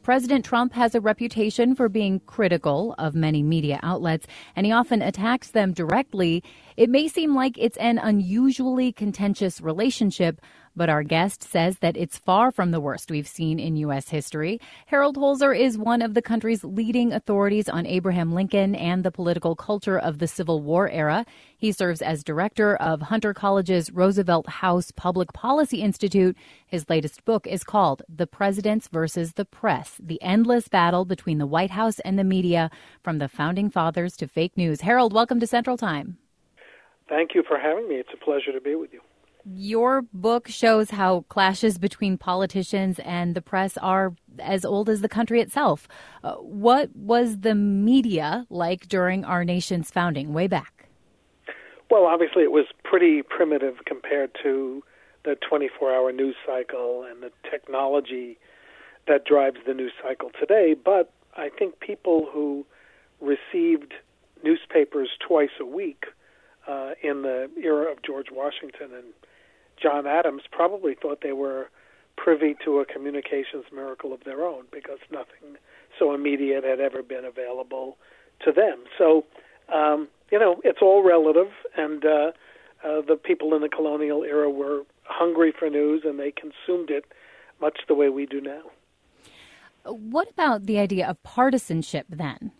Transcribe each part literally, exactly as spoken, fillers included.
President Trump has a reputation for being critical of many media outlets, and he often attacks them directly. It may seem like it's an unusually contentious relationship, but our guest says that it's far from the worst we've seen in U S history. Harold Holzer is one of the country's leading authorities on Abraham Lincoln and the political culture of the Civil War era. He serves as director of Hunter College's Roosevelt House Public Policy Institute. His latest book is called The Presidents versus the Press, the endless battle between the White House and the media, from the founding fathers to fake news. Harold, welcome to Central Time. Thank you for having me. It's a pleasure to be with you. Your book shows how clashes between politicians and the press are as old as the country itself. Uh, what was the media like during our nation's founding, way back? Well, obviously it was pretty primitive compared to the twenty-four hour news cycle and the technology that drives the news cycle today. But I think people who received newspapers twice a week uh, in the era of George Washington and John Adams probably thought they were privy to a communications miracle of their own, because nothing so immediate had ever been available to them. So, um, you know, it's all relative, and uh, uh, the people in the colonial era were hungry for news, and they consumed it much the way we do now. What about the idea of partisanship then?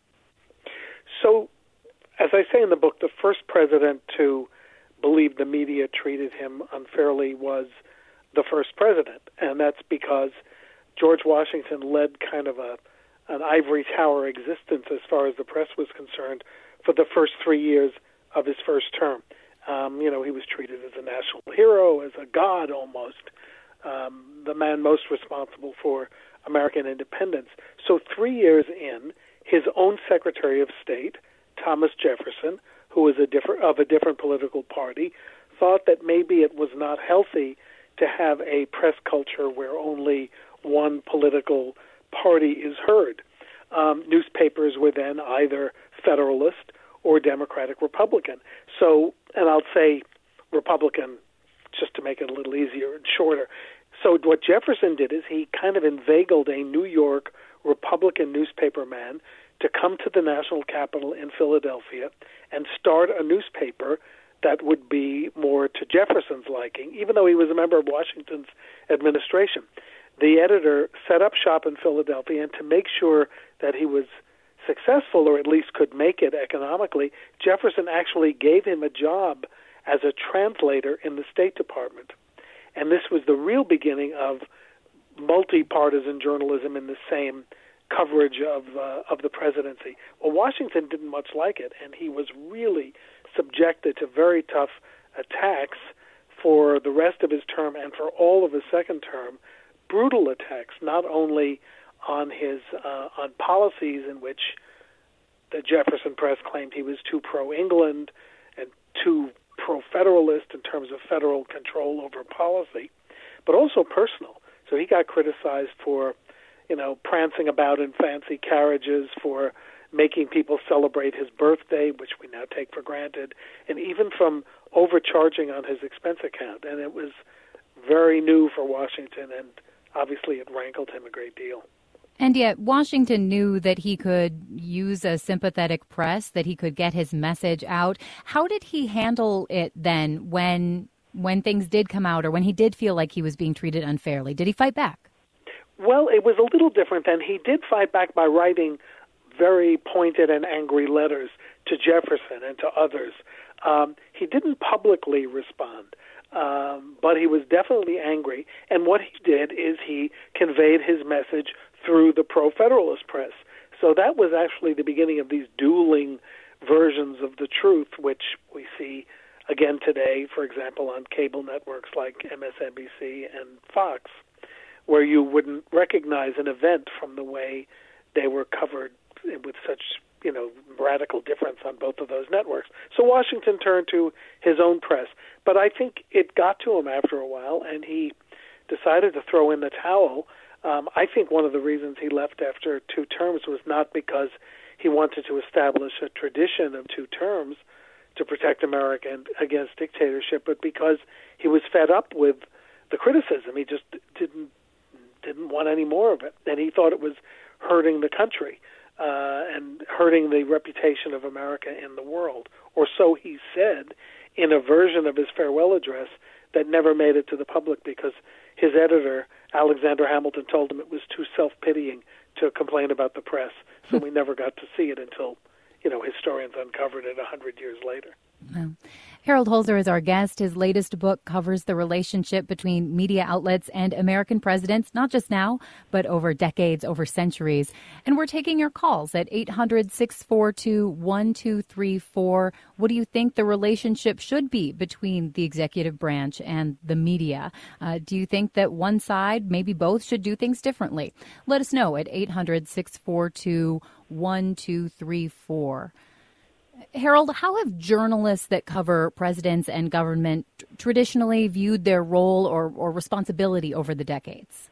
So, as I say in the book, the first president to believe the media treated him unfairly was the first president, and that's because George Washington led kind of a an ivory tower existence as far as the press was concerned for the first three years of his first term. Um, you know, he was treated as a national hero, as a god almost, um, the man most responsible for American independence. So three years in, his own Secretary of State, Thomas Jefferson, who was a different, of a different political party, thought that maybe it was not healthy to have a press culture where only one political party is heard. Um, newspapers were then either Federalist or Democratic Republican. So, and I'll say Republican just to make it a little easier and shorter. So what Jefferson did is he kind of inveigled a New York Republican newspaper man to come to the national capital in Philadelphia and start a newspaper that would be more to Jefferson's liking, even though he was a member of Washington's administration. The editor set up shop in Philadelphia, and to make sure that he was successful, or at least could make it economically, Jefferson actually gave him a job as a translator in the State Department. And this was the real beginning of multi-partisan journalism in the same coverage of uh, of the presidency. Well, Washington didn't much like it, and he was really subjected to very tough attacks for the rest of his term and for all of his second term, brutal attacks, not only on his uh, on policies in which the Jefferson press claimed he was too pro-England and too pro-federalist in terms of federal control over policy, but also personal. So he got criticized for you know, prancing about in fancy carriages, for making people celebrate his birthday, which we now take for granted, and even from overcharging on his expense account. And it was very new for Washington, and obviously it rankled him a great deal. And yet Washington knew that he could use a sympathetic press, that he could get his message out. How did he handle it then when when things did come out, or when he did feel like he was being treated unfairly? Did he fight back? Well, it was a little different then. He did fight back by writing very pointed and angry letters to Jefferson and to others. Um, he didn't publicly respond, um, but he was definitely angry. And what he did is he conveyed his message through the pro-Federalist press. So that was actually the beginning of these dueling versions of the truth, which we see again today, for example, on cable networks like M S N B C and Fox, where you wouldn't recognize an event from the way they were covered with such, you know, radical difference on both of those networks. So Washington turned to his own press. But I think it got to him after a while, and he decided to throw in the towel. Um, I think one of the reasons he left after two terms was not because he wanted to establish a tradition of two terms to protect America against dictatorship, but because he was fed up with the criticism. He just didn't didn't want any more of it, and he thought it was hurting the country uh, and hurting the reputation of America in the world, or so he said in a version of his farewell address that never made it to the public because his editor, Alexander Hamilton, told him it was too self-pitying to complain about the press, so we never got to see it until, you know, historians uncovered it a hundred years later. Wow. Harold Holzer is our guest. His latest book covers the relationship between media outlets and American presidents, not just now, but over decades, over centuries. And we're taking your calls at eight hundred, six four two, one two three four. What do you think the relationship should be between the executive branch and the media? Uh, do you think that one side, maybe both, should do things differently? Let us know at eight hundred, six four two, one two three four. Harold, how have journalists that cover presidents and government traditionally viewed their role or, or responsibility over the decades?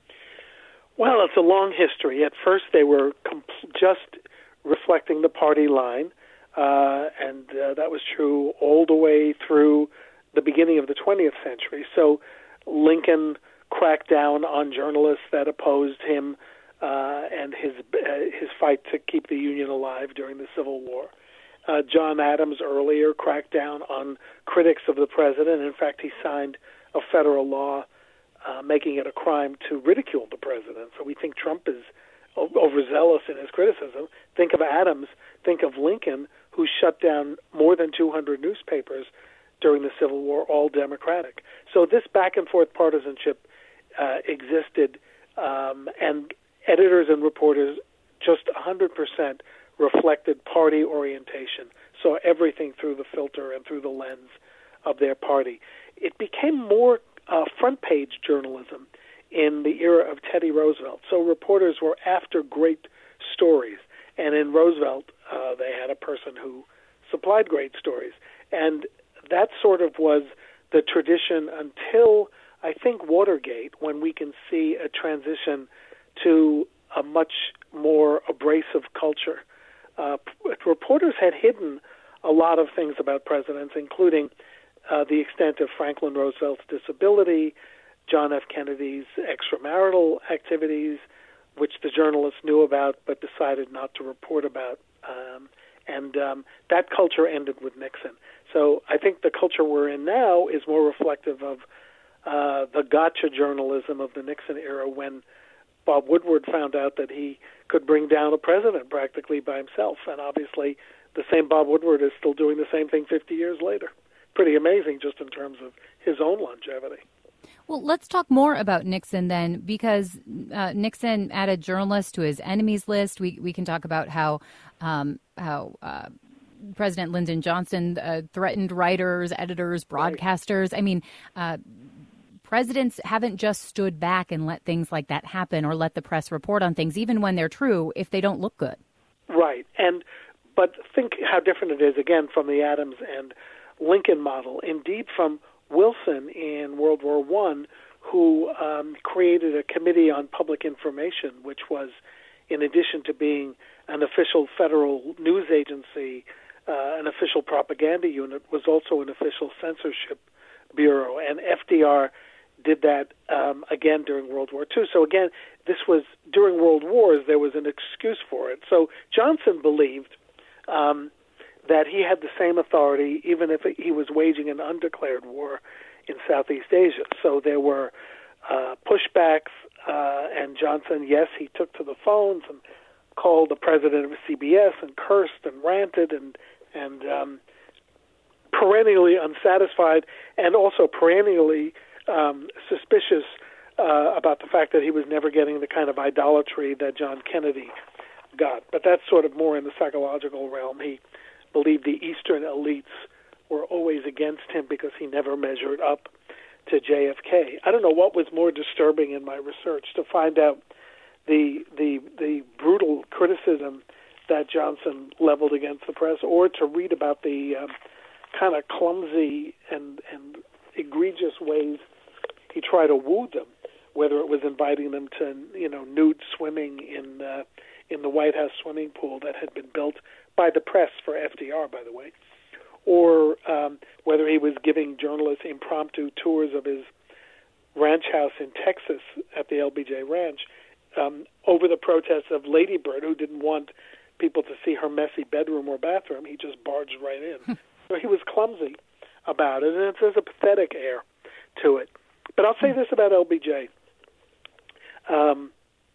Well, it's a long history. At first, they were comp- just reflecting the party line, uh, and uh, that was true all the way through the beginning of the twentieth century. So Lincoln cracked down on journalists that opposed him uh, and his uh, his fight to keep the Union alive during the Civil War. Uh, John Adams earlier cracked down on critics of the president. In fact, he signed a federal law uh, making it a crime to ridicule the president. So we think Trump is o- overzealous in his criticism. Think of Adams. Think of Lincoln, who shut down more than two hundred newspapers during the Civil War, all Democratic. So this back-and-forth partisanship uh, existed, um, and editors and reporters just one hundred percent reflected party orientation, saw everything through the filter and through the lens of their party. It became more uh, front-page journalism in the era of Teddy Roosevelt. So reporters were after great stories, and in Roosevelt, uh, they had a person who supplied great stories. And that sort of was the tradition until, I think, Watergate, when we can see a transition to a much more abrasive culture. Uh, reporters had hidden a lot of things about presidents, including uh, the extent of Franklin Roosevelt's disability, John F. Kennedy's extramarital activities, which the journalists knew about but decided not to report about. Um, and um, that culture ended with Nixon. So I think the culture we're in now is more reflective of uh, the gotcha journalism of the Nixon era, when Bob Woodward found out that he could bring down a president practically by himself. And obviously the same Bob Woodward is still doing the same thing fifty years later. Pretty amazing just in terms of his own longevity. Well, let's talk more about Nixon then, because uh, Nixon added journalists to his enemies list. We we can talk about how um, how uh, President Lyndon Johnson uh, threatened writers, editors, broadcasters. Right. I mean, uh, presidents haven't just stood back and let things like that happen or let the press report on things, even when they're true, if they don't look good. Right. And but think how different it is, again, from the Adams and Lincoln model. Indeed, from Wilson in World War One, who um, created a committee on public information, which was, in addition to being an official federal news agency, uh, an official propaganda unit, was also an official censorship bureau. And F D R did that um, again during World War Two. So again, this was during World Wars, there was an excuse for it. So Johnson believed um, that he had the same authority even if he was waging an undeclared war in Southeast Asia. So there were uh, pushbacks, uh, and Johnson, yes, he took to the phones and called the president of C B S and cursed and ranted and, and um, perennially unsatisfied and also perennially um, suspicious uh, about the fact that he was never getting the kind of idolatry that John Kennedy got. But that's sort of more in the psychological realm. He believed the Eastern elites were always against him because he never measured up to J F K. I don't know what was more disturbing in my research, to find out the the the brutal criticism that Johnson leveled against the press, or to read about the um, kind of clumsy and, and egregious ways he tried to woo them, whether it was inviting them to, you know, nude swimming in uh, in the White House swimming pool that had been built by the press for F D R, by the way, or um, whether he was giving journalists impromptu tours of his ranch house in Texas at the L B J Ranch um, over the protests of Lady Bird, who didn't want people to see her messy bedroom or bathroom. He just barged right in. So he was clumsy about it, and it has a pathetic air to it. But I'll say this about L B J. Um,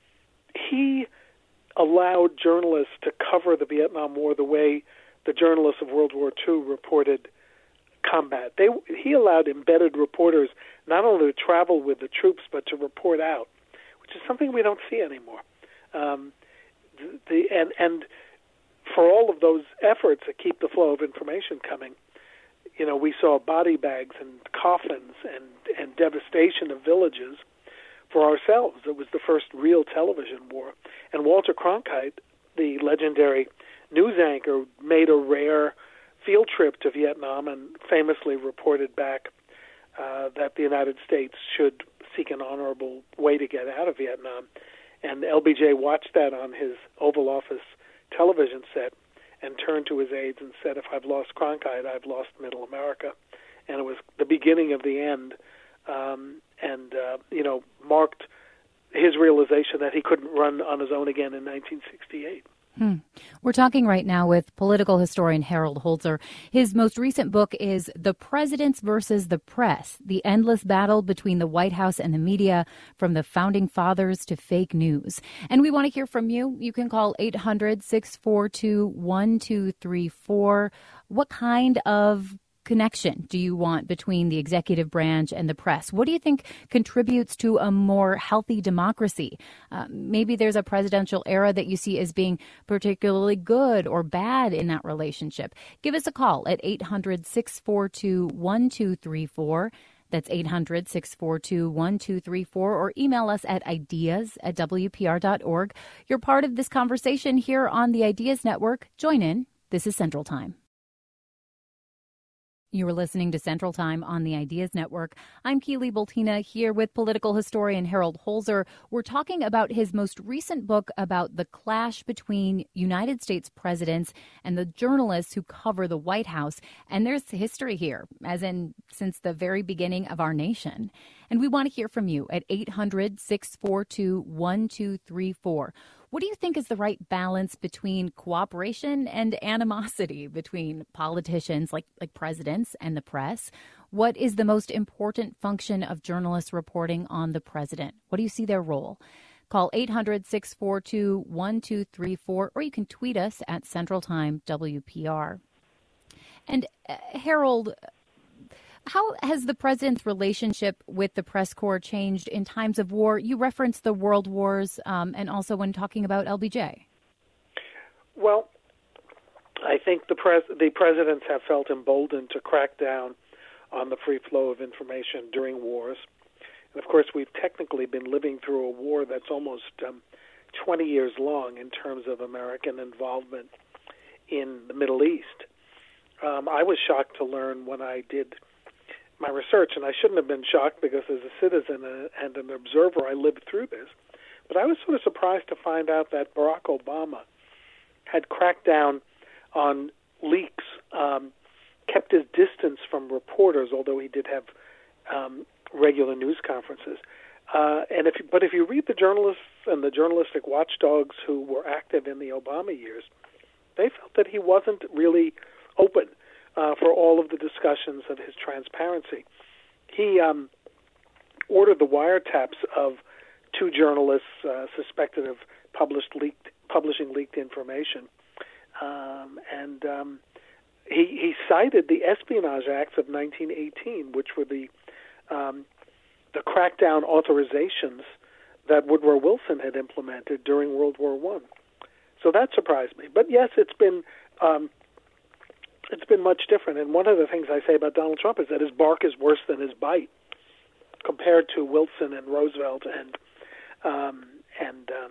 he allowed journalists to cover the Vietnam War the way the journalists of World War Two reported combat. They, he allowed embedded reporters not only to travel with the troops, but to report out, which is something we don't see anymore. Um, the, the and, and for all of those efforts to keep the flow of information coming, you know, we saw body bags and coffins and, and devastation of villages for ourselves. It was the first real television war. And Walter Cronkite, the legendary news anchor, made a rare field trip to Vietnam and famously reported back uh, that the United States should seek an honorable way to get out of Vietnam. And L B J watched that on his Oval Office television set and turned to his aides and said, if I've lost Cronkite, I've lost Middle America. And it was the beginning of the end, um, and, uh, you know, marked his realization that he couldn't run on his own again in nineteen sixty-eight. Hmm. We're talking right now with political historian Harold Holzer. His most recent book is The Presidents versus the Press, the endless battle between the White House and the media, from the founding fathers to fake news. And we want to hear from you. You can call eight hundred, six four two, one two three four. What kind of connection do you want between the executive branch and the press? What do you think contributes to a more healthy democracy? Uh, maybe there's a presidential era that you see as being particularly good or bad in that relationship. Give us a call at eight hundred, six four two, one two three four. That's eight hundred, six four two, one two three four, or email us at ideas at W P R dot org. You're part of this conversation here on the Ideas Network. Join in. This is Central Time. You are listening to Central Time on the Ideas Network. I'm Keely Boltina here with political historian Harold Holzer. We're talking about his most recent book about the clash between United States presidents and the journalists who cover the White House. And there's history here, as in since the very beginning of our nation. And we want to hear from you at eight hundred, six four two, one two three four. What do you think is the right balance between cooperation and animosity between politicians like, like presidents and the press? What is the most important function of journalists reporting on the president? What do you see their role? Call eight hundred, six four two, one two three four, or you can tweet us at Central Time W P R. And uh, Harold, how has the president's relationship with the press corps changed in times of war? You referenced the world wars um, and also when talking about L B J. Well, I think the, pres- the presidents have felt emboldened to crack down on the free flow of information during wars. And, of course, we've technically been living through a war that's almost um, twenty years long in terms of American involvement in the Middle East. Um, I was shocked to learn when I did my research, and I shouldn't have been shocked because as a citizen and an observer, I lived through this. But I was sort of surprised to find out that Barack Obama had cracked down on leaks, um, kept his distance from reporters, although he did have um, regular news conferences. Uh, and if, but if you read the journalists and the journalistic watchdogs who were active in the Obama years, they felt that he wasn't really open Uh, for all of the discussions of his transparency. He um, ordered the wiretaps of two journalists uh, suspected of published leaked, publishing leaked information. Um, and um, he, he cited the Espionage Acts of nineteen eighteen, which were the, um, the crackdown authorizations that Woodrow Wilson had implemented during World War One. So that surprised me. But yes, it's been... Um, It's been much different, and one of the things I say about Donald Trump is that his bark is worse than his bite, compared to Wilson and Roosevelt and um, and um,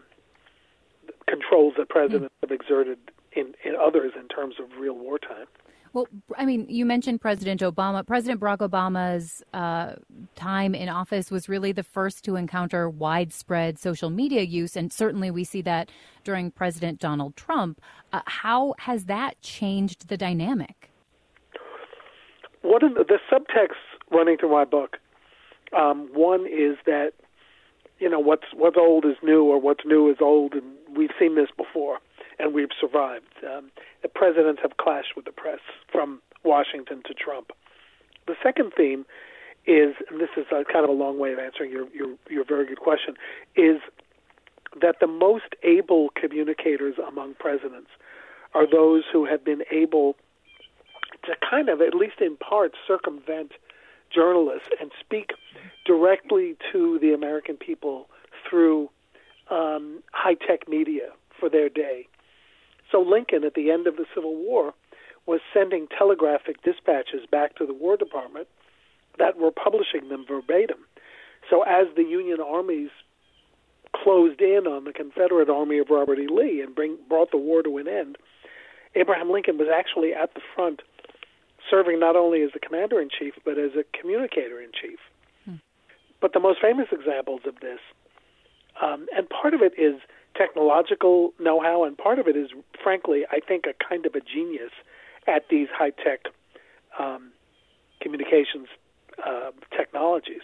controls that presidents mm. have exerted in, in others in terms of real wartime. Well, I mean, you mentioned President Obama. President Barack Obama's uh, time in office was really the first to encounter widespread social media use, and certainly we see that during President Donald Trump. Uh, how has that changed the dynamic? One of the, the subtext running through my book Um, one is that, you know, what's what's old is new, or what's new is old, and we've seen this before, and we've survived. Um, the presidents have clashed with the press, from Washington to Trump. The second theme is, and this is a, kind of a long way of answering your, your, your very good question, is that the most able communicators among presidents are those who have been able to kind of, at least in part, circumvent journalists and speak directly to the American people through um, high-tech media for their day. So Lincoln, at the end of the Civil War, was sending telegraphic dispatches back to the War Department that were publishing them verbatim. So as the Union armies closed in on the Confederate army of Robert E. Lee and bring, brought the war to an end, Abraham Lincoln was actually at the front, serving not only as the commander-in-chief, but as a communicator-in-chief. Hmm. But the most famous examples of this, um, and part of it is technological know-how, and part of it is, frankly, I think, a kind of a genius at these high-tech um, communications uh, technologies.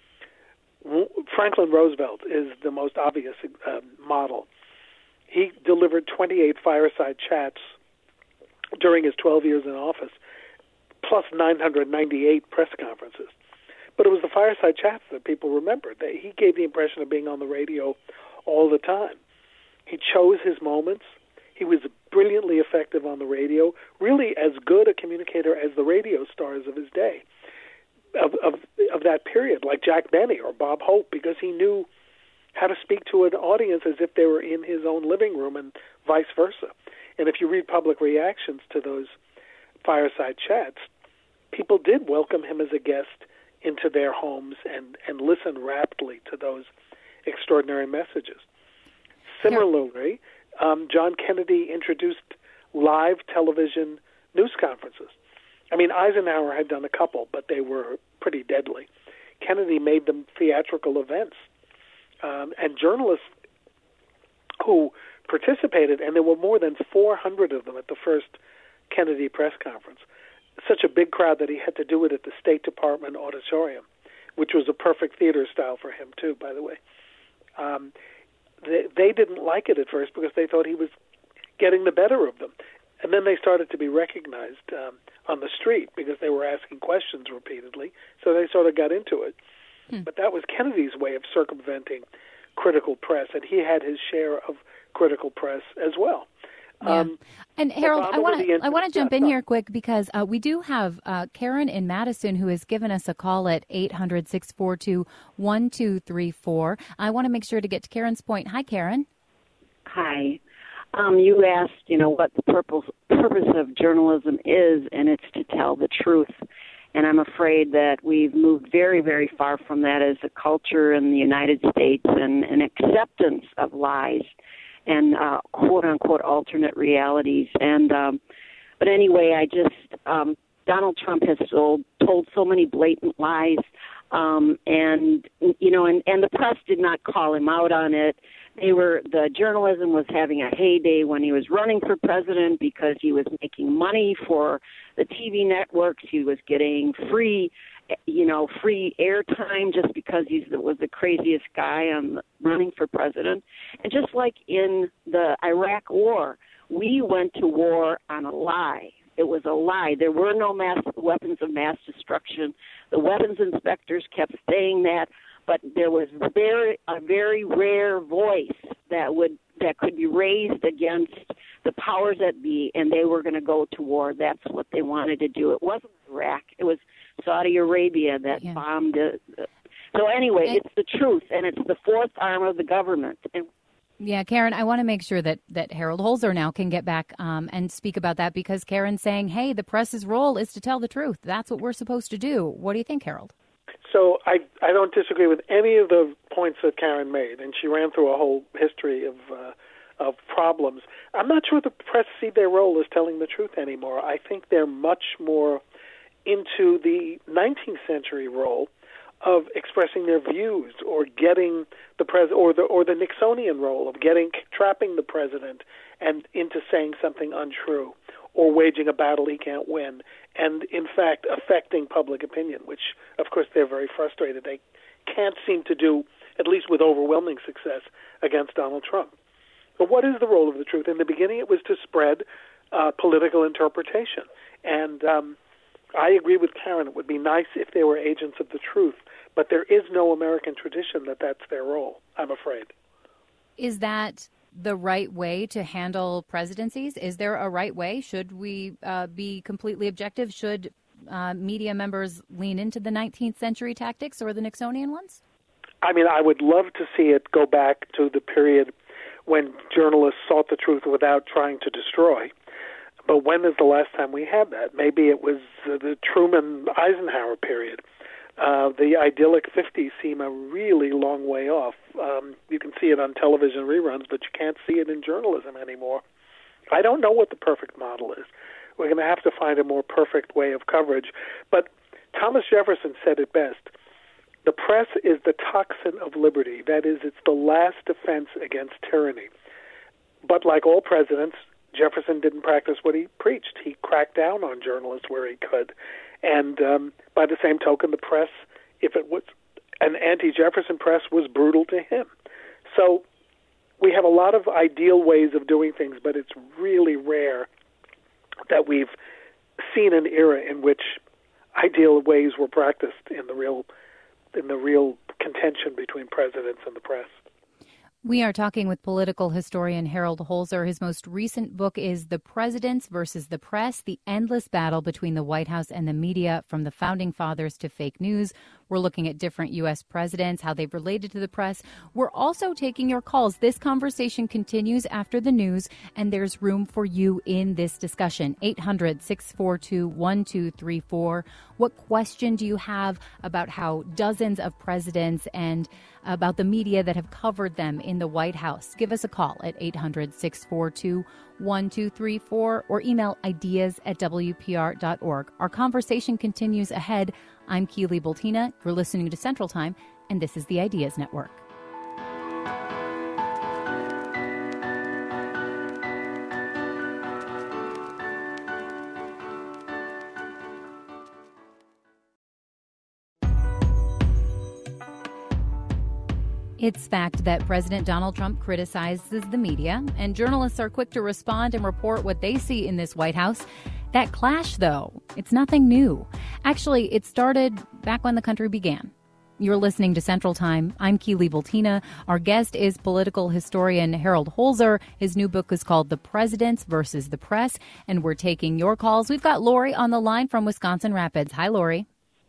Franklin Roosevelt is the most obvious uh, model. He delivered twenty-eight fireside chats during his twelve years in office, plus nine hundred ninety-eight press conferences. But it was the fireside chats that people remembered. They, he gave the impression of being on the radio all the time. He chose his moments. He was brilliantly effective on the radio, really as good a communicator as the radio stars of his day, of, of, of that period, like Jack Benny or Bob Hope, because he knew how to speak to an audience as if they were in his own living room and vice versa. And if you read public reactions to those fireside chats, people did welcome him as a guest into their homes and, and listen raptly to those extraordinary messages. Similarly, um, John Kennedy introduced live television news conferences. I mean, Eisenhower had done a couple, but they were pretty deadly. Kennedy made them theatrical events. Um, and journalists who participated, and there were more than four hundred of them at the first Kennedy press conference, such a big crowd that he had to do it at the State Department auditorium, which was a perfect theater style for him, too, by the way. Um, they, they didn't like it at first because they thought he was getting the better of them. And then they started to be recognized um, on the street because they were asking questions repeatedly, so they sort of got into it. Hmm. But that was Kennedy's way of circumventing critical press, and he had his share of critical press as well. Yeah. Um, and Harold, Obama I want to I want to jump yeah, in here quick because uh, we do have uh, Karen in Madison who has given us a call at eight hundred, six four two, one two three four. I want to make sure to get to Karen's point. Hi, Karen. Hi. Um, you asked, you know, what the purpose purpose of journalism is, and it's to tell the truth. And I'm afraid that we've moved very, very far from that as a culture in the United States and an acceptance of lies and uh, quote-unquote alternate realities. And um, but anyway, I just um, Donald Trump has told, told so many blatant lies, um, and you know, and, and the press did not call him out on it. They were the journalism was having a heyday when he was running for president because he was making money for the T V networks. He was getting free, you know, free airtime just because he was the craziest guy on running for president. And just like in the Iraq War, we went to war on a lie. It was a lie. There were no mass weapons of mass destruction. The weapons inspectors kept saying that. But there was very a very rare voice that would that could be raised against the powers that be, and they were going to go to war. That's what they wanted to do. It wasn't Iraq. It was Saudi Arabia that yeah. bombed it. So anyway, and, it's the truth, and it's the fourth arm of the government. And yeah, Karen, I want to make sure that, that Harold Holzer now can get back um, and speak about that because Karen's saying, hey, the press's role is to tell the truth. That's what we're supposed to do. What do you think, Harold? So I, I don't disagree with any of the points that Karen made, and she ran through a whole history of uh, of problems. I'm not sure the press see their role as telling the truth anymore. I think they're much more into the nineteenth century role of expressing their views or getting the pres or the or the Nixonian role of getting trapping the president and into saying something untrue, or waging a battle he can't win, and in fact affecting public opinion, which of course they're very frustrated. They can't seem to do, at least with overwhelming success, against Donald Trump. But what is the role of the truth? In the beginning, it was to spread uh, political interpretation. And um, I agree with Karen. It would be nice if they were agents of the truth. But there is no American tradition that that's their role, I'm afraid. Is that the right way to handle presidencies? Is there a right way? Should we uh, be completely objective? Should uh, media members lean into the nineteenth century tactics or the Nixonian ones? I mean, I would love to see it go back to the period when journalists sought the truth without trying to destroy. But when is the last time we had that? Maybe it was uh, the Truman-Eisenhower period. Uh, the idyllic fifties seem a really long way off. Um, you can see it on television reruns, but you can't see it in journalism anymore. I don't know what the perfect model is. We're going to have to find a more perfect way of coverage. But Thomas Jefferson said it best. The press is the toxin of liberty. That is, it's the last defense against tyranny. But like all presidents, Jefferson didn't practice what he preached. He cracked down on journalists where he could. And um, by the same token, the press, if it was an anti-Jefferson press, was brutal to him. So we have a lot of ideal ways of doing things, but it's really rare that we've seen an era in which ideal ways were practiced in the real in the real contention between presidents and the press. We are talking with political historian Harold Holzer. His most recent book is The Presidents versus the Press, The Endless Battle Between the White House and the Media, From the Founding Fathers to Fake News. We're looking at different U S presidents, how they've related to the press. We're also taking your calls. This conversation continues after the news, and there's room for you in this discussion. eight hundred, six four two, one two three four. What question do you have about how dozens of presidents and about the media that have covered them in the White House? Give us a call at eight hundred, six four two, one two three four or email ideas at W P R dot org. Our conversation continues ahead. I'm Keely Bultina. You're listening to Central Time, and this is the Ideas Network. It's fact that President Donald Trump criticizes the media, and journalists are quick to respond and report what they see in this White House. That clash, though, it's nothing new. Actually, it started back when the country began. You're listening to Central Time. I'm Keely Bultina. Our guest is political historian Harold Holzer. His new book is called The Presidents versus the Press, and we're taking your calls. We've got Lori on the line from Wisconsin Rapids. Hi, Lori.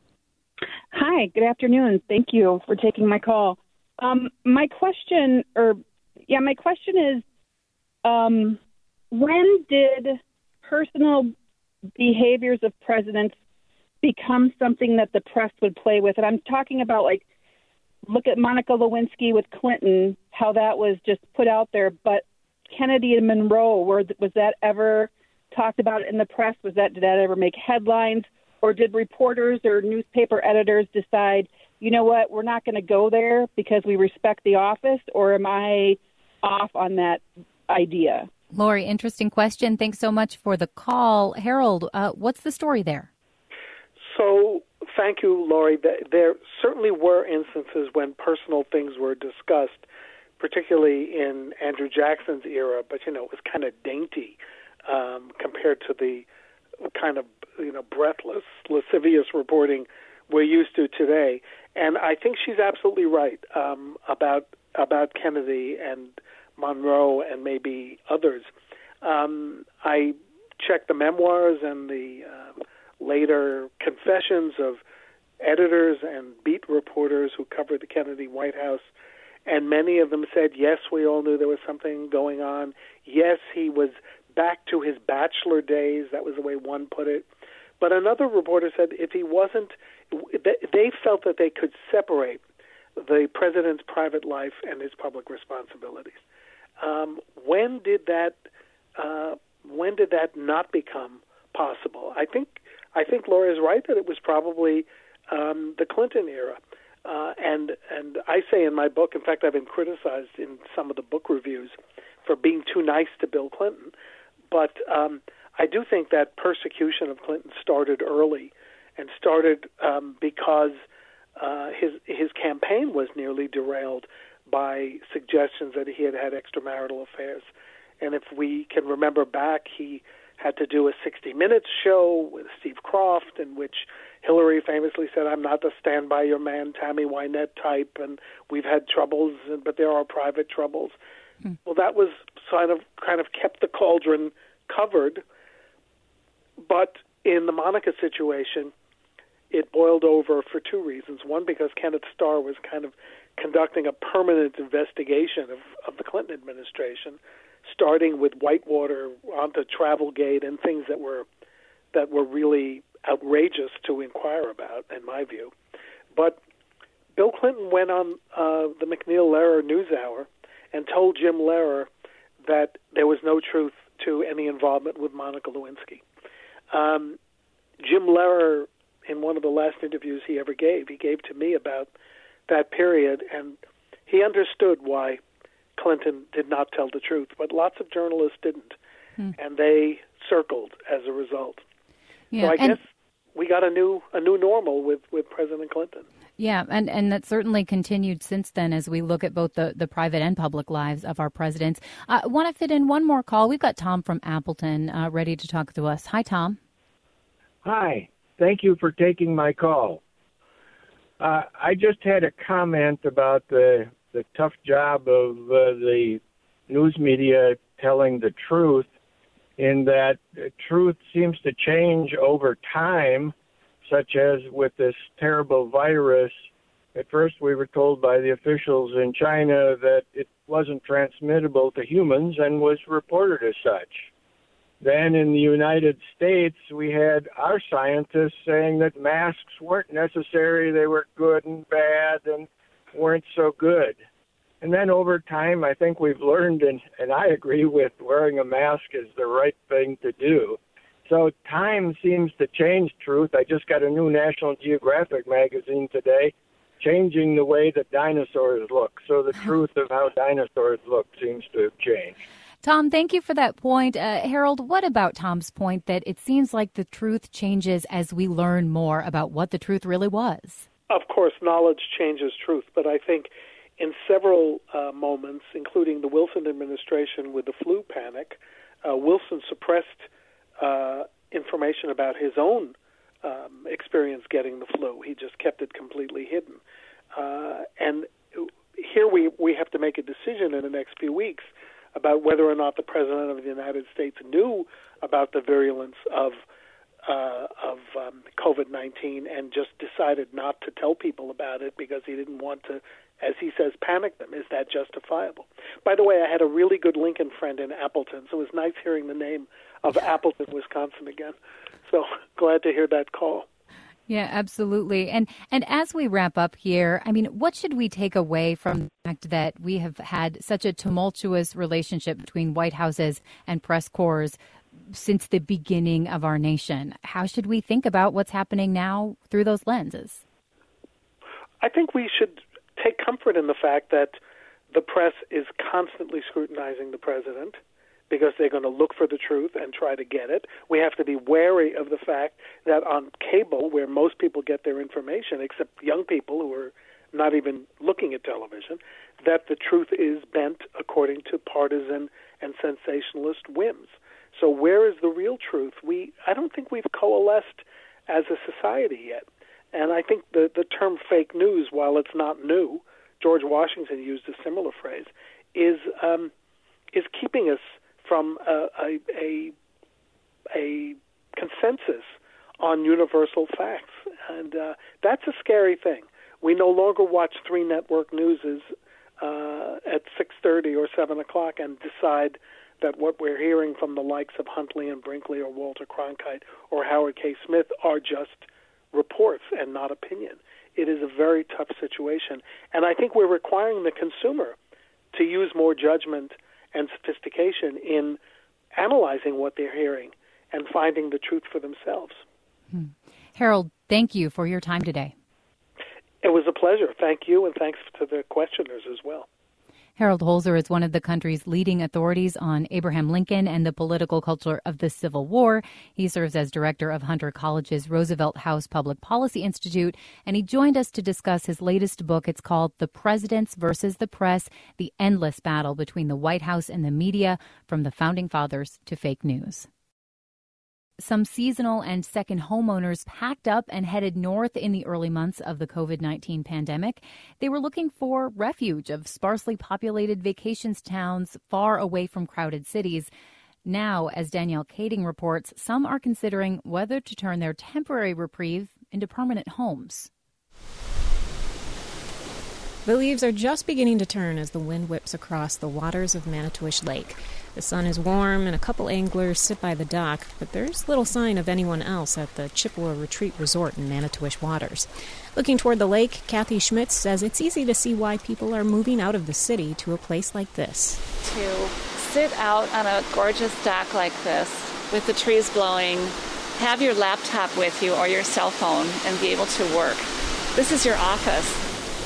Hi, good afternoon. Thank you for taking my call. Um, my question, or yeah, my question is, um, when did personal behaviors of presidents become something that the press would play with? And I'm talking about, like, look at Monica Lewinsky with Clinton, how that was just put out there. But Kennedy and Monroe, were, was that ever talked about in the press? Was that, did that ever make headlines? Or did reporters or newspaper editors decide, you know what, we're not going to go there because we respect the office? Or am I off on that idea? Lori, interesting question. Thanks so much for the call. Harold, uh, what's the story there? So, thank you, Lori. There certainly were instances when personal things were discussed, particularly in Andrew Jackson's era, but, you know, it was kind of dainty um, compared to the kind of, you know, breathless, lascivious reporting we're used to today. And I think she's absolutely right um, about about Kennedy and Monroe and maybe others. Um, I checked the memoirs and the uh, later confessions of editors and beat reporters who covered the Kennedy White House, and many of them said, yes, we all knew there was something going on. Yes, he was back to his bachelor days. That was the way one put it. But another reporter said if he wasn't, they felt that they could separate the president's private life and his public responsibilities. Um, when did that? Uh, when did that not become possible? I think I think Laura is right that it was probably um, the Clinton era, uh, and and I say in my book. In fact, I've been criticized in some of the book reviews for being too nice to Bill Clinton, but um, I do think that persecution of Clinton started early and started um, because uh, his his campaign was nearly derailed by suggestions that he had had extramarital affairs. And if we can remember back, he had to do a sixty minutes show with Steve Kroft in which Hillary famously said, "I'm not the stand by your man, Tammy Wynette type, and we've had troubles, but there are private troubles." Hmm. Well, that was kind of kind of kept the cauldron covered. But in the Monica situation, it boiled over for two reasons. One, because Kenneth Starr was kind of conducting a permanent investigation of, of the Clinton administration, starting with Whitewater onto Travelgate and things that were that were really outrageous to inquire about, in my view. But Bill Clinton went on uh, the MacNeil-Lehrer NewsHour and told Jim Lehrer that there was no truth to any involvement with Monica Lewinsky. Um, Jim Lehrer, in one of the last interviews he ever gave, he gave to me about that period, and he understood why Clinton did not tell the truth, but lots of journalists didn't, hmm. and they circled as a result. Yeah, so I and guess we got a new a new normal with, with President Clinton. Yeah, and, and that certainly continued since then as we look at both the, the private and public lives of our presidents. I uh, want to fit in one more call. We've got Tom from Appleton uh, ready to talk to us. Hi, Tom. Hi. Thank you for taking my call. Uh, I just had a comment about the the tough job of uh, the news media telling the truth, in that the truth seems to change over time, such as with this terrible virus. At first we were told by the officials in China that it wasn't transmittable to humans and was reported as such. Then in the United States, we had our scientists saying that masks weren't necessary, they were good and bad and weren't so good. And then over time, I think we've learned, and, and I agree with wearing a mask is the right thing to do. So time seems to change truth. I just got a new National Geographic magazine today, changing the way that dinosaurs look. So the truth of how dinosaurs look seems to have changed. Tom, thank you for that point. Uh, Harold, what about Tom's point that it seems like the truth changes as we learn more about what the truth really was? Of course, knowledge changes truth, but I think in several uh, moments, including the Wilson administration with the flu panic, uh, Wilson suppressed uh, information about his own um, experience getting the flu. He just kept it completely hidden. Uh, and here we, we have to make a decision in the next few weeks about whether or not the President of the United States knew about the virulence of uh, of um, COVID nineteen and just decided not to tell people about it because he didn't want to, as he says, panic them. Is that justifiable? By the way, I had a really good Lincoln friend in Appleton, so it was nice hearing the name of Appleton, Wisconsin again. So glad to hear that call. Yeah, absolutely. And and as we wrap up here, I mean, what should we take away from the fact that we have had such a tumultuous relationship between White Houses and press corps since the beginning of our nation? How should we think about what's happening now through those lenses? I think we should take comfort in the fact that the press is constantly scrutinizing the president, because they're going to look for the truth and try to get it. We have to be wary of the fact that on cable, where most people get their information, except young people who are not even looking at television, that the truth is bent according to partisan and sensationalist whims. So where is the real truth? We I don't think we've coalesced as a society yet. And I think the, the term fake news, while it's not new, George Washington used a similar phrase, is um, is keeping us from a, a, a, a consensus on universal facts. And uh, that's a scary thing. We no longer watch three network newses uh, at six thirty or seven o'clock and decide that what we're hearing from the likes of Huntley and Brinkley or Walter Cronkite or Howard K. Smith are just reports and not opinion. It is a very tough situation. And I think we're requiring the consumer to use more judgment and sophistication in analyzing what they're hearing and finding the truth for themselves. Hmm. Harold, thank you for your time today. It was a pleasure. Thank you, and thanks to the questioners as well. Harold Holzer is one of the country's leading authorities on Abraham Lincoln and the political culture of the Civil War. He serves as director of Hunter College's Roosevelt House Public Policy Institute, and he joined us to discuss his latest book. It's called The Presidents versus the Press, The Endless Battle Between the White House and the Media, From the Founding Fathers to Fake News. Some seasonal and second homeowners packed up and headed north in the early months of the covid nineteen pandemic. They were looking for refuge of sparsely populated vacations towns far away from crowded cities. Now, as Danielle Kading reports, some are considering whether to turn their temporary reprieve into permanent homes. The leaves are just beginning to turn as the wind whips across the waters of Manitowish Lake. The sun is warm and a couple anglers sit by the dock, but there's little sign of anyone else at the Chippewa Retreat Resort in Manitowish waters. Looking toward the lake, Kathy Schmitz says it's easy to see why people are moving out of the city to a place like this. To sit out on a gorgeous dock like this with the trees blowing, have your laptop with you or your cell phone and be able to work. This is your office.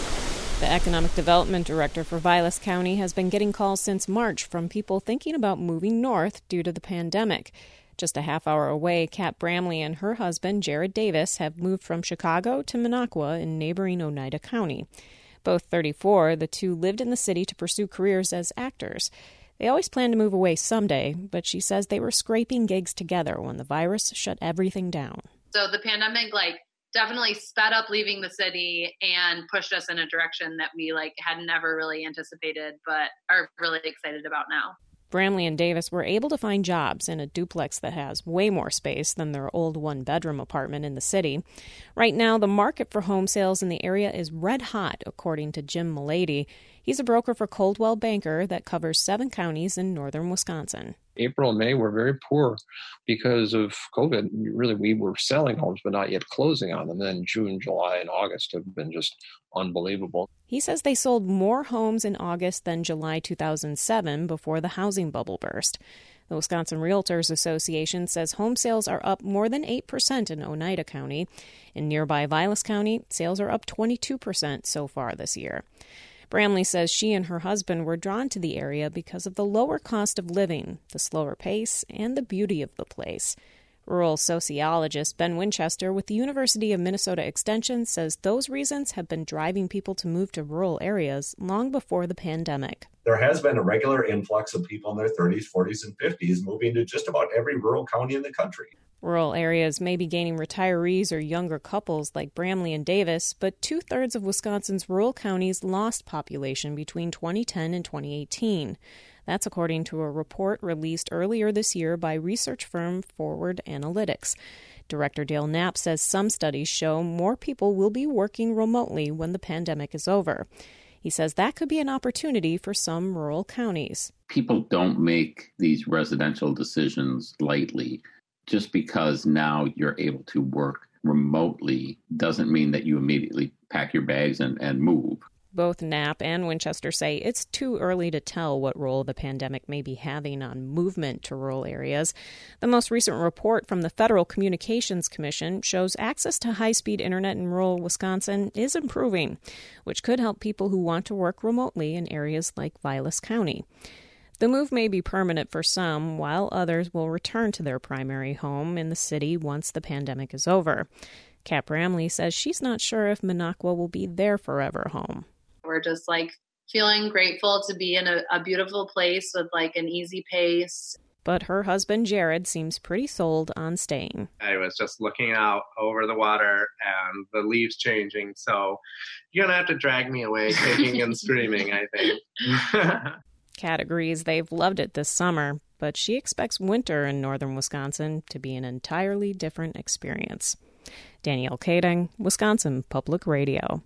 The Economic Development Director for Vilas County has been getting calls since March from people thinking about moving north due to the pandemic. Just a half hour away, Kat Bramley and her husband, Jared Davis, have moved from Chicago to Minocqua in neighboring Oneida County. Both thirty-four, the two lived in the city to pursue careers as actors. They always planned to move away someday, but she says they were scraping gigs together when the virus shut everything down. So the pandemic, like, definitely sped up leaving the city and pushed us in a direction that we like had never really anticipated, but are really excited about now. Bramley and Davis were able to find jobs in a duplex that has way more space than their old one-bedroom apartment in the city. Right now, the market for home sales in the area is red hot, according to Jim Milady. He's a broker for Coldwell Banker that covers seven counties in northern Wisconsin. April and May were very poor because of COVID. Really, we were selling homes, but not yet closing on them. Then June, July, and August have been just unbelievable. He says they sold more homes in August than July two thousand seven, before the housing bubble burst. The Wisconsin Realtors Association says home sales are up more than eight percent in Oneida County. In nearby Vilas County, sales are up twenty-two percent so far this year. Bramley says she and her husband were drawn to the area because of the lower cost of living, the slower pace, and the beauty of the place. Rural sociologist Ben Winchester with the University of Minnesota Extension says those reasons have been driving people to move to rural areas long before the pandemic. There has been a regular influx of people in their thirties, forties, and fifties moving to just about every rural county in the country. Rural areas may be gaining retirees or younger couples like Bramley and Davis, but two-thirds of Wisconsin's rural counties lost population between twenty ten and twenty eighteen. That's according to a report released earlier this year by research firm Forward Analytics. Director Dale Knapp says some studies show more people will be working remotely when the pandemic is over. He says that could be an opportunity for some rural counties. People don't make these residential decisions lightly. Just because now you're able to work remotely doesn't mean that you immediately pack your bags and, and move. Both Knapp and Winchester say it's too early to tell what role the pandemic may be having on movement to rural areas. The most recent report from the Federal Communications Commission shows access to high-speed internet in rural Wisconsin is improving, which could help people who want to work remotely in areas like Vilas County. The move may be permanent for some, while others will return to their primary home in the city once the pandemic is over. Kat Bramley says she's not sure if Minocqua will be their forever home. We're just like feeling grateful to be in a, a beautiful place with like an easy pace. But her husband, Jared, seems pretty sold on staying. I was just looking out over the water and the leaves changing, so you're going to have to drag me away kicking and screaming, I think. Kat agrees they've loved it this summer, but she expects winter in northern Wisconsin to be an entirely different experience. Danielle Kading, Wisconsin Public Radio.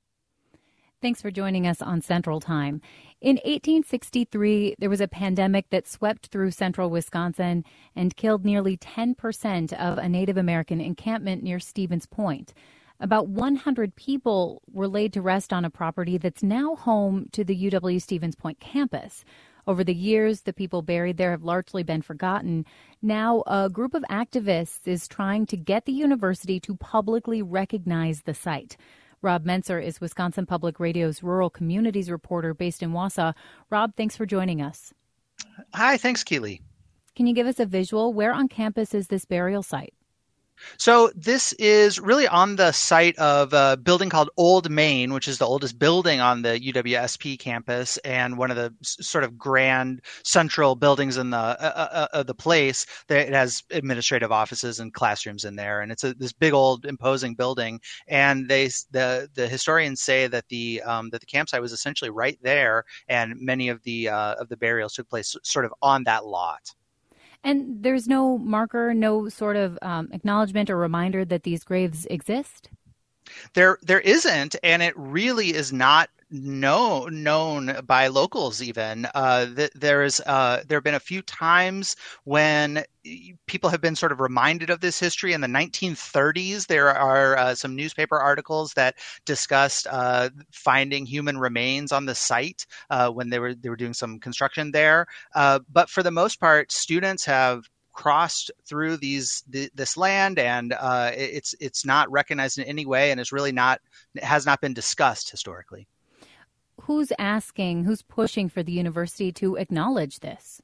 Thanks for joining us on Central Time. In eighteen sixty-three, there was a pandemic that swept through central Wisconsin and killed nearly ten percent of a Native American encampment near Stevens Point. About one hundred people were laid to rest on a property that's now home to the U W Stevens Point campus. Over the years, the people buried there have largely been forgotten. Now, a group of activists is trying to get the university to publicly recognize the site. Rob Mentzer is Wisconsin Public Radio's rural communities reporter based in Wausau. Rob, thanks for joining us. Hi, thanks, Keely. Can you give us a visual? Where on campus is this burial site? So this is really on the site of a building called Old Main, which is the oldest building on the U W S P campus and one of the s- sort of grand central buildings in the uh, uh, the place. That it has administrative offices and classrooms in there, and it's a, this big old imposing building. And they the the historians say that the um, that the campsite was essentially right there, and many of the uh, of the burials took place sort of on that lot. And there's no marker, no sort of um, acknowledgement or reminder that these graves exist? There, there isn't, and it really is not know, known by locals even. Uh, th- there is, uh, there have been a few times when people have been sort of reminded of this history. In the nineteen thirties, there are uh, some newspaper articles that discussed uh, finding human remains on the site uh, when they were they were doing some construction there. Uh, but for the most part, students have crossed through these th- this land, and uh, it's it's not recognized in any way, and it's really not has not been discussed historically. Who's asking, who's pushing for the university to acknowledge this?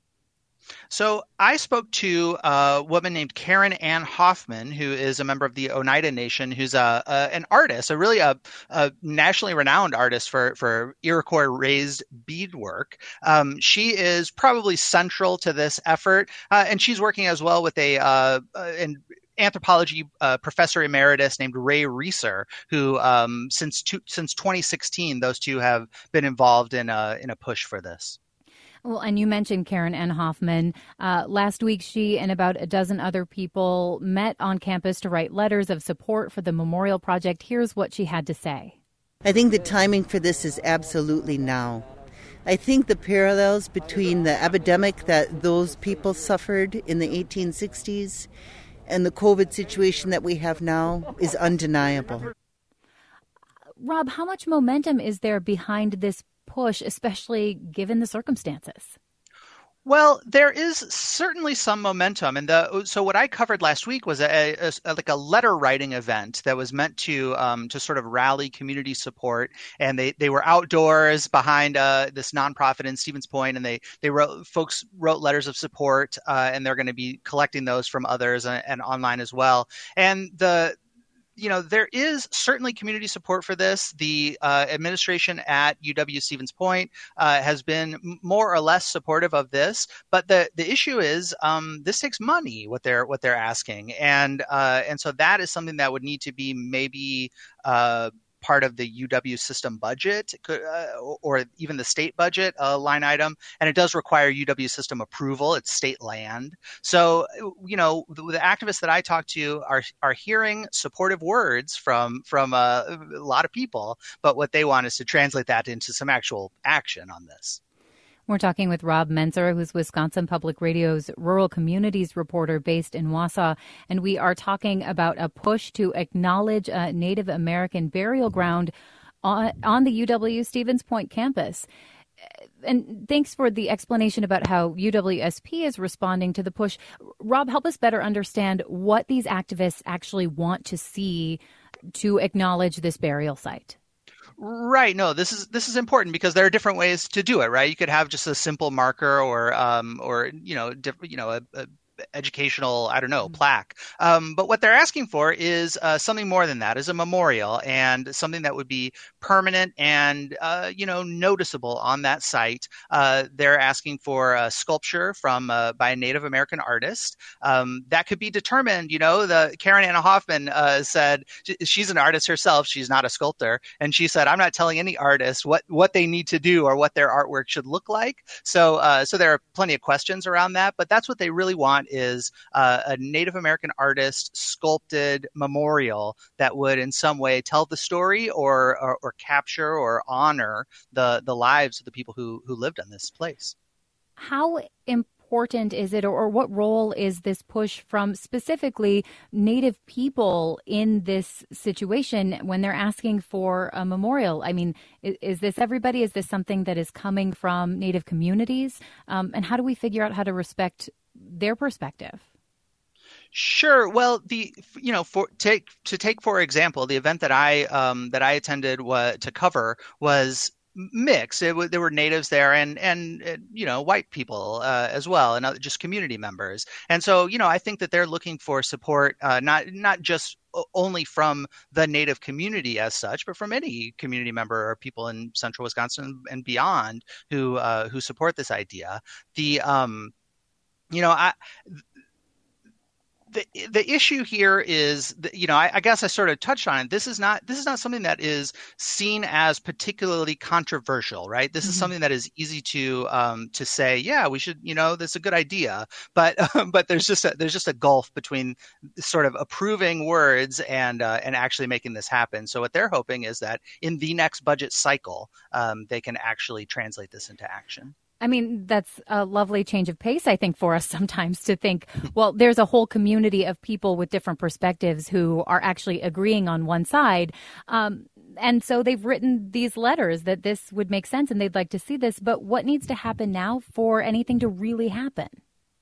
So I spoke to a woman named Karen Ann Hoffman, who is a member of the Oneida Nation, who's a, a an artist, a really a, a nationally renowned artist for, for Iroquois raised beadwork. Um, she is probably central to this effort, uh, and she's working as well with a uh, an anthropology uh, professor emeritus named Ray Reeser, who um, since two, since twenty sixteen, those two have been involved in a in a push for this. Well, and you mentioned Karen Ann Hoffman. Uh, last week, she and about a dozen other people met on campus to write letters of support for the memorial project. Here's what she had to say. I think the timing for this is absolutely now. I think the parallels between the epidemic that those people suffered in the eighteen sixties and the COVID situation that we have now is undeniable. Rob, how much momentum is there behind this push, especially given the circumstances? Well, there is certainly some momentum, and the so what I covered last week was a, a, a like a letter writing event that was meant to um, to sort of rally community support, and they, they were outdoors behind uh, this nonprofit in Stevens Point, and they they wrote folks wrote letters of support, uh, and they're going to be collecting those from others and, and online as well, and the. You know, there is certainly community support for this. The uh, administration at U W Stevens Point uh, has been more or less supportive of this, but the, the issue is um, this takes money. What they're what they're asking, and uh, and so that is something that would need to be maybe uh, part of the U W system budget, uh, or even the state budget uh, line item, and it does require U W system approval. It's state land. So, you know, the, the activists that I talk to are are hearing supportive words from from uh, a lot of people, but what they want is to translate that into some actual action on this. We're talking with Rob Mentzer, who's Wisconsin Public Radio's rural communities reporter based in Wausau. And we are talking about a push to acknowledge a Native American burial ground on, on the U W Stevens Point campus. And thanks for the explanation about how U W S P is responding to the push. Rob, help us better understand what these activists actually want to see to acknowledge this burial site. Right. No, this is this is important because there are different ways to do it. Right. You could have just a simple marker or um or you know diff, you know a, a educational, I don't know, plaque. Um, but what they're asking for is uh, something more than that, is a memorial and something that would be permanent and, uh, you know, noticeable on that site. Uh, they're asking for a sculpture from uh, by a Native American artist um, that could be determined. You know, the Karen Ann Hoffman uh, said she's an artist herself. She's not a sculptor. And she said, I'm not telling any artist what, what they need to do or what their artwork should look like. So, uh, so there are plenty of questions around that, but that's what they really want is uh, a Native American artist sculpted memorial that would in some way tell the story or, or, or capture or honor the, the lives of the people who, who lived on this place. How important is it, or, or what role is this push from specifically Native people in this situation when they're asking for a memorial? I mean, is, is this everybody? Is this something that is coming from Native communities? Um, and how do we figure out how to respect their perspective? Sure. Well, the you know for take to take for example, the event that I um, that I attended was, to cover was mixed. It w- there were natives there and and uh, you know white people uh, as well, and other, just community members. And so you know I think that they're looking for support, uh, not not just only from the Native community as such, but from any community member or people in central Wisconsin and beyond who uh, who support this idea. The um, you know I. The the issue here is, you know, I, I guess I sort of touched on it. This is not this is not something that is seen as particularly controversial, right? This mm-hmm. is something that is easy to um, to say, yeah, we should, you know, this is a good idea. But um, but there's just a, there's just a gulf between sort of approving words and uh, and actually making this happen. So what they're hoping is that in the next budget cycle, um, they can actually translate this into action. I mean, that's a lovely change of pace, I think, for us sometimes to think, well, there's a whole community of people with different perspectives who are actually agreeing on one side. Um, and so they've written these letters that this would make sense and they'd like to see this. But what needs to happen now for anything to really happen?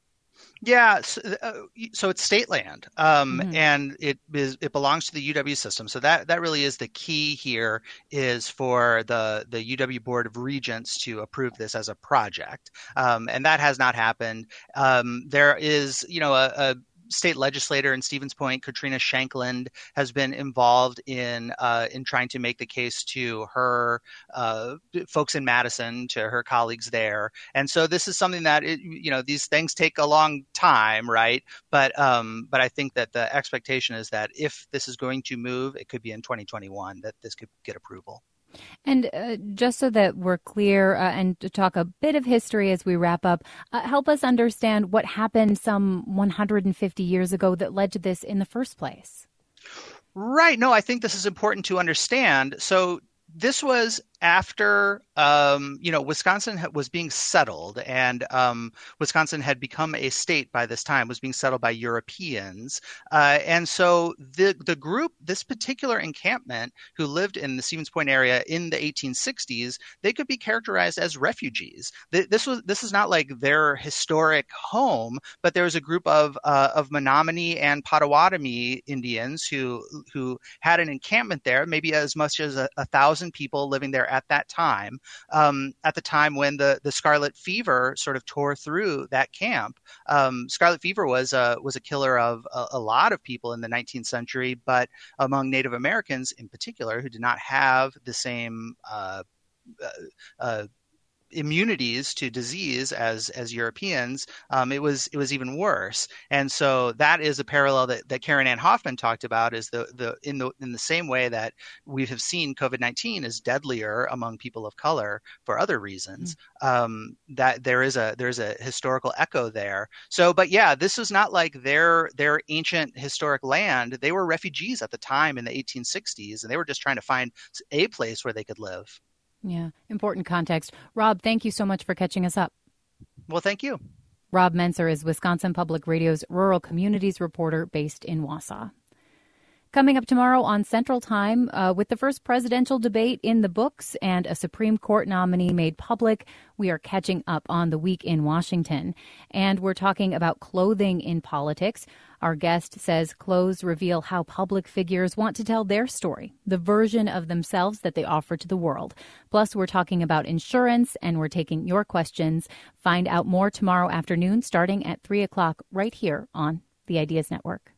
Yeah, so, uh, so it's state land, um, mm-hmm. and it is it belongs to the U W system. So that that really is the key here, is for the the U W Board of Regents to approve this as a project, um, and that has not happened. Um, there is, you know, a, a state legislator in Stevens Point, Katrina Shankland, has been involved in uh, in trying to make the case to her uh, folks in Madison, to her colleagues there. And so this is something that, it, you know, these things take a long time, right? But um, but I think that the expectation is that if this is going to move, it could be in twenty twenty-one that this could get approval. And uh, just so that we're clear uh, and to talk a bit of history as we wrap up, uh, help us understand what happened some one hundred fifty years ago that led to this in the first place. Right. No, I think this is important to understand. So this was after, um, you know, Wisconsin was being settled, and um, Wisconsin had become a state by this time, was being settled by Europeans. Uh, and so the the group, this particular encampment, who lived in the Stevens Point area in the eighteen sixties, they could be characterized as refugees. This was this is not like their historic home, but there was a group of uh, of Menominee and Potawatomi Indians who who had an encampment there, maybe as much as a, a thousand people living there at that time, um, at the time when the, the scarlet fever sort of tore through that camp. Um, scarlet fever was a, was a killer of a, a lot of people in the nineteenth century, but among Native Americans in particular, who did not have the same uh, uh, immunities to disease as as Europeans, um, it was it was even worse. And so that is a parallel that, that Karen Ann Hoffman talked about, is the the in the in the same way that we have seen COVID nineteen is deadlier among people of color for other reasons. Mm-hmm. Um, that there is a there's a historical echo there. So, but yeah, this is not like their their ancient historic land. They were refugees at the time in the eighteen sixties, and they were just trying to find a place where they could live. Yeah, important context. Rob, thank you so much for catching us up. Well, thank you. Rob Menser is Wisconsin Public Radio's rural communities reporter based in Wausau. Coming up tomorrow on Central Time, uh, with the first presidential debate in the books and a Supreme Court nominee made public, we are catching up on the week in Washington. And we're talking about clothing in politics. Our guest says clothes reveal how public figures want to tell their story, the version of themselves that they offer to the world. Plus, we're talking about insurance, and we're taking your questions. Find out more tomorrow afternoon starting at three o'clock right here on the Ideas Network.